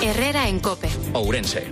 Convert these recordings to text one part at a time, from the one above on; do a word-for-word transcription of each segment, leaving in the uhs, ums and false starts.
Herrera en COPE. Ourense.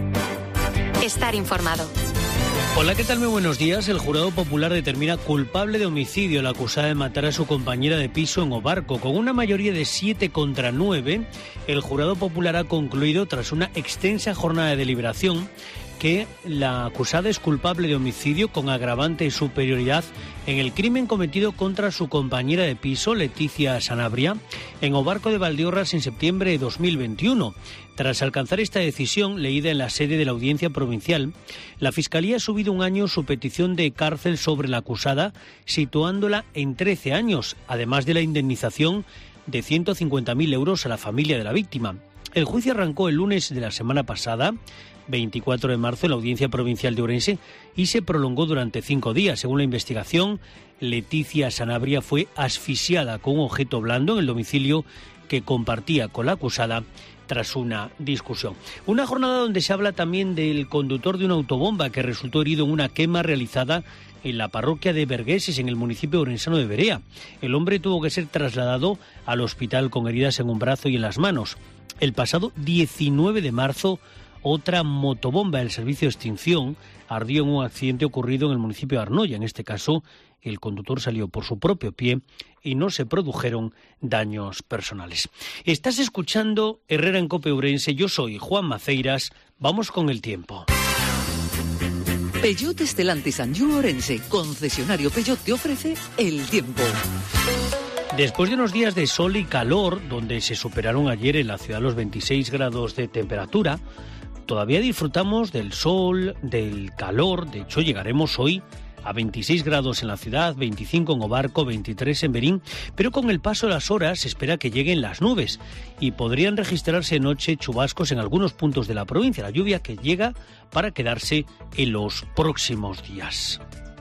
Estar informado. Hola, ¿qué tal? Muy buenos días. El jurado popular determina culpable de homicidio a la acusada de matar a su compañera de piso en Ovarco. Con una mayoría de siete contra nueve, el jurado popular ha concluido, tras una extensa jornada de deliberación, que la acusada es culpable de homicidio con agravante de superioridad en el crimen cometido contra su compañera de piso, Leticia Sanabria, en Ovarco de Valdeorras en septiembre de dos mil veintiuno. Tras alcanzar esta decisión, leída en la sede de la Audiencia Provincial, la Fiscalía ha subido un año su petición de cárcel sobre la acusada, situándola en trece años, además de la indemnización de ciento cincuenta mil euros a la familia de la víctima. El juicio arrancó el lunes de la semana pasada, veinticuatro de marzo, en la Audiencia Provincial de Ourense, y se prolongó durante cinco días. Según la investigación, Leticia Sanabria fue asfixiada con un objeto blando en el domicilio que compartía con la acusada tras una discusión. Una jornada donde se habla también del conductor de una autobomba que resultó herido en una quema realizada en la parroquia de Bergueses, en el municipio orensano de Berea. El hombre tuvo que ser trasladado al hospital con heridas en un brazo y en las manos. El pasado diecinueve de marzo, otra motobomba del servicio de extinción ardió en un accidente ocurrido en el municipio de Arnoya. En este caso, el conductor salió por su propio pie y no se produjeron daños personales. Estás escuchando Herrera en COPE Ourense. Yo soy Juan Maceiras. Vamos con el tiempo. Peugeot Stellantis Anjou Ourense, concesionario Peugeot, te ofrece el tiempo. Después de unos días de sol y calor, donde se superaron ayer en la ciudad los veintiséis grados de temperatura, todavía disfrutamos del sol, del calor. De hecho, llegaremos hoy a veintiséis grados en la ciudad, veinticinco en Ovarco, veintitrés en Berín, pero con el paso de las horas se espera que lleguen las nubes y podrían registrarse noche chubascos en algunos puntos de la provincia. La lluvia que llega para quedarse en los próximos días.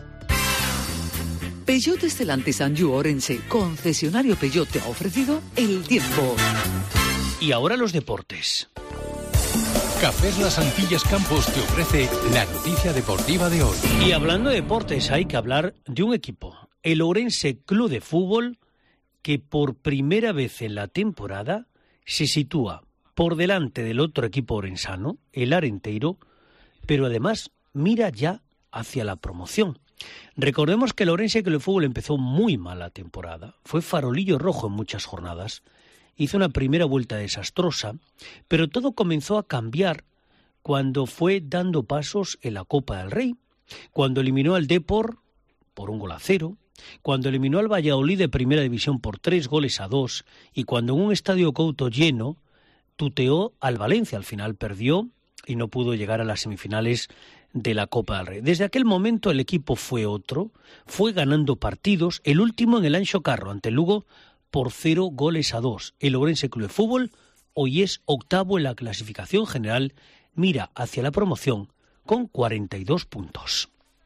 Peugeot Stellantis Anjou Ourense, concesionario Peugeot, te ha ofrecido el tiempo. Y ahora los deportes. Cafés Las Antillas Campos te ofrece la noticia deportiva de hoy. Y hablando de deportes, hay que hablar de un equipo, el Ourense Club de Fútbol, que por primera vez en la temporada se sitúa por delante del otro equipo orensano, el Arenteiro, pero además mira ya hacia la promoción. Recordemos que el Ourense Club de Fútbol empezó muy mal la temporada, fue farolillo rojo en muchas jornadas, hizo una primera vuelta desastrosa, pero todo comenzó a cambiar cuando fue dando pasos en la Copa del Rey, cuando eliminó al Depor por un gol a cero, cuando eliminó al Valladolid de Primera División por tres goles a dos, y cuando en un estadio Couto lleno tuteó al Valencia. Al final perdió y no pudo llegar a las semifinales de la Copa del Rey. Desde aquel momento el equipo fue otro, fue ganando partidos, el último en el Anxo Carro ante el Lugo por cero goles a dos. El Ourense Club de Fútbol hoy es octavo en la clasificación general, mira hacia la promoción con cuarenta y dos puntos.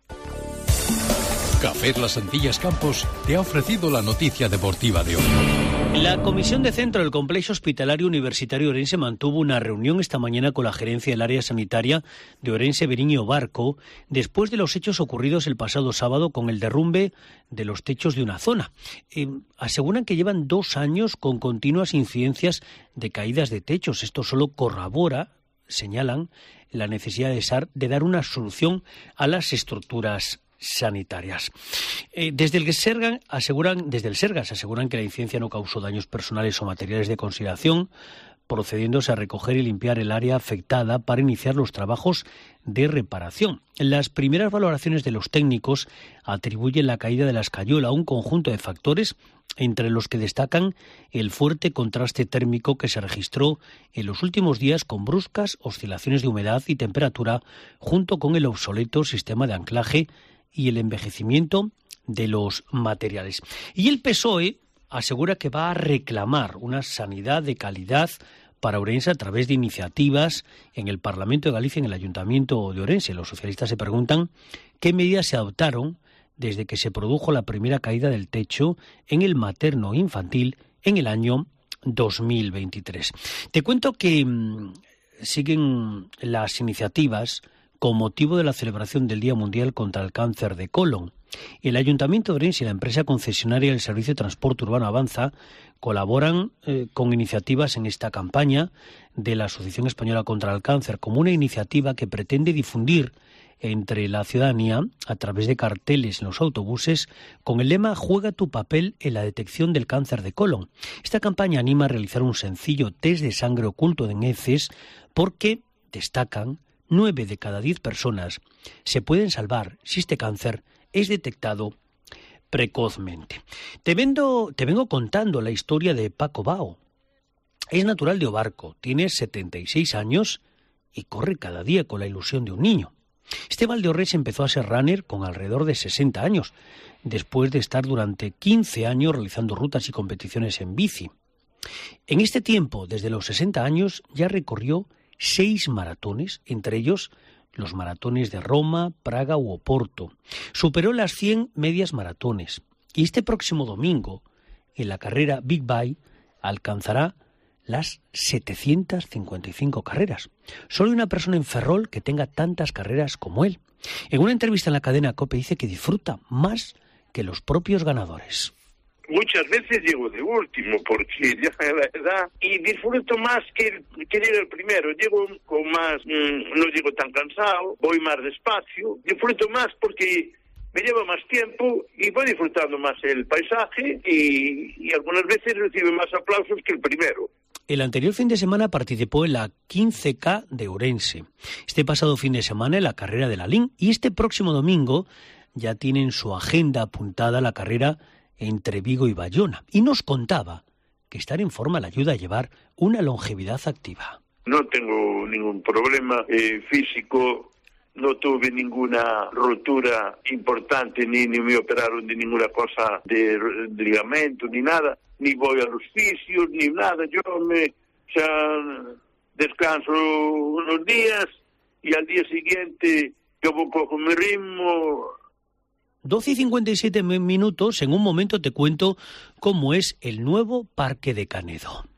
Cafés Las Antillas Campos te ha ofrecido la noticia deportiva de hoy. La Comisión de Centro del Complejo Hospitalario Universitario Ourense mantuvo una reunión esta mañana con la gerencia del área sanitaria de Ourense, Berín y Ovarco, después de los hechos ocurridos el pasado sábado con el derrumbe de los techos de una zona. Eh, aseguran que llevan dos años con continuas incidencias de caídas de techos. Esto solo corrobora, señalan, la necesidad de, sar, de dar una solución a las estructuras sanitarias. Eh, desde el Sergas aseguran, desde el Sergas aseguran que la incidencia no causó daños personales o materiales de consideración, procediéndose a recoger y limpiar el área afectada para iniciar los trabajos de reparación. Las primeras valoraciones de los técnicos atribuyen la caída de la escayola a un conjunto de factores, entre los que destacan el fuerte contraste térmico que se registró en los últimos días con bruscas oscilaciones de humedad y temperatura, junto con el obsoleto sistema de anclaje y el envejecimiento de los materiales. Y el P S O E asegura que va a reclamar una sanidad de calidad para Ourense a través de iniciativas en el Parlamento de Galicia y en el Ayuntamiento de Ourense. Los socialistas se preguntan qué medidas se adoptaron desde que se produjo la primera caída del techo en el materno infantil en el año dos mil veintitrés. Te cuento que mmm, siguen las iniciativas con motivo de la celebración del Día Mundial contra el Cáncer de Colon. El Ayuntamiento de Ourense y la empresa concesionaria del Servicio de Transporte Urbano Avanza colaboran eh, con iniciativas en esta campaña de la Asociación Española contra el Cáncer, como una iniciativa que pretende difundir entre la ciudadanía a través de carteles en los autobuses con el lema «Juega tu papel en la detección del cáncer de colon». Esta campaña anima a realizar un sencillo test de sangre oculto en heces porque, destacan, nueve de cada diez personas se pueden salvar si este cáncer es detectado precozmente. Te, vendo, te vengo contando la historia de Paco Bao. Es natural de Obarco, tiene setenta y seis años y corre cada día con la ilusión de un niño. Este Valdeorres empezó a ser runner con alrededor de sesenta años, después de estar durante quince años realizando rutas y competiciones en bici. En este tiempo, desde los sesenta años, ya recorrió seis maratones, entre ellos los maratones de Roma, Praga u Oporto. Superó las cien medias maratones y este próximo domingo, en la carrera Big Bike, alcanzará las setecientas cincuenta y cinco carreras. Solo hay una persona en Ferrol que tenga tantas carreras como él. En una entrevista en la cadena COPE dice que disfruta más que los propios ganadores. Muchas veces llego de último porque ya la edad y disfruto más que, que llegar el primero. Llego con más, mmm, no llego tan cansado, voy más despacio, disfruto más porque me lleva más tiempo y voy disfrutando más el paisaje y, y algunas veces recibe más aplausos que el primero. El anterior fin de semana participó en la quince K de Ourense. Este pasado fin de semana en la carrera de la L I N y este próximo domingo ya tiene en su agenda apuntada la carrera entre Vigo y Bayona. Y nos contaba que estar en forma le ayuda a llevar una longevidad activa. No tengo ningún problema eh, físico, no tuve ninguna rotura importante, ni, ni me operaron de ninguna cosa de, de ligamento, ni nada. Ni voy a los fisios, ni nada. Yo me o sea, descanso unos días y al día siguiente yo cojo mi ritmo. doce y cincuenta y siete minutos, en un momento te cuento cómo es el nuevo Parque de Canedo.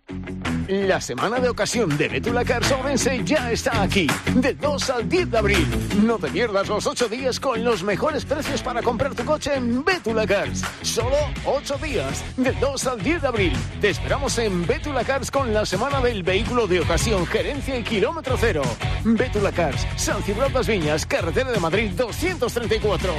La semana de ocasión de Bétula Cars Ourense ya está aquí, del dos al diez de abril. No te pierdas los ocho días con los mejores precios para comprar tu coche en Bétula Cars. Solo ocho días, del dos al diez de abril. Te esperamos en Bétula Cars con la semana del vehículo de ocasión, gerencia y kilómetro cero. Bétula Cars, San Cibrao das Viñas, carretera de Madrid doscientos treinta y cuatro.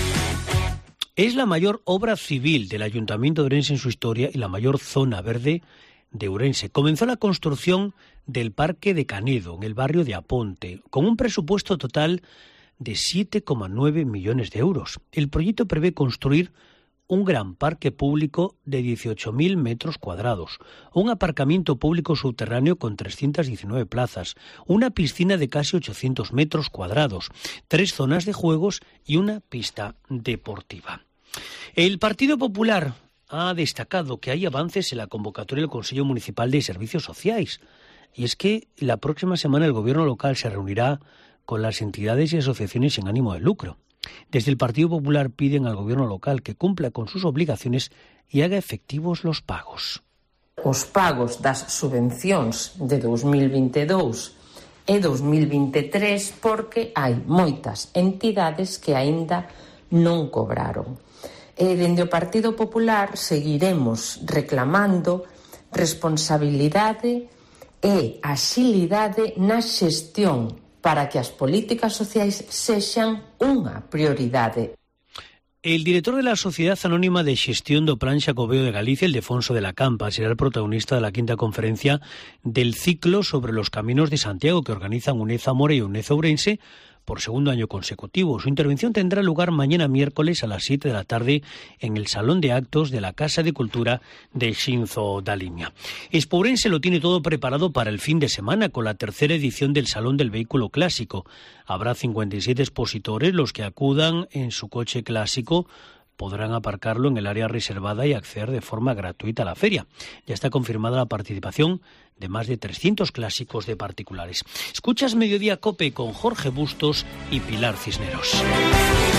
Es la mayor obra civil del Ayuntamiento de Ourense en su historia y la mayor zona verde de Ourense. Comenzó la construcción del Parque de Canedo, en el barrio de Aponte, con un presupuesto total de siete coma nueve millones de euros. El proyecto prevé construir un gran parque público de dieciocho mil metros cuadrados, un aparcamiento público subterráneo con trescientas diecinueve plazas, una piscina de casi ochocientos metros cuadrados, tres zonas de juegos y una pista deportiva. El Partido Popular ha destacado que hay avances en la convocatoria del Consejo Municipal de Servicios Sociais. Y es que la próxima semana el Gobierno local se reunirá con las entidades y asociaciones sin ánimo de lucro. Desde el Partido Popular piden al Gobierno local que cumpla con sus obligaciones y haga efectivos los pagos. Os pagos das subvencións de dos mil veintidós e dos mil veintitrés porque hai moitas entidades que aínda non cobraron. E dende o Partido Popular seguiremos reclamando responsabilidade e axilidade na xestión para que as políticas sociais sexan unha prioridade. El director de la Sociedad Anónima de Xestión do Plan Xacobeo de Galicia, Ildefonso de la Campa, será el protagonista de la quinta conferencia del ciclo sobre los caminos de Santiago que organizan UNED Zamora y UNED Ourense por segundo año consecutivo. Su intervención tendrá lugar mañana miércoles a las siete de la tarde en el Salón de Actos de la Casa de Cultura de Xinzo da Limia. Expo Ourense lo tiene todo preparado para el fin de semana con la tercera edición del Salón del Vehículo Clásico. Habrá cincuenta y siete expositores, los que acudan en su coche clásico podrán aparcarlo en el área reservada y acceder de forma gratuita a la feria. Ya está confirmada la participación de más de trescientos clásicos de particulares. Escuchas Mediodía COPE con Jorge Bustos y Pilar Cisneros.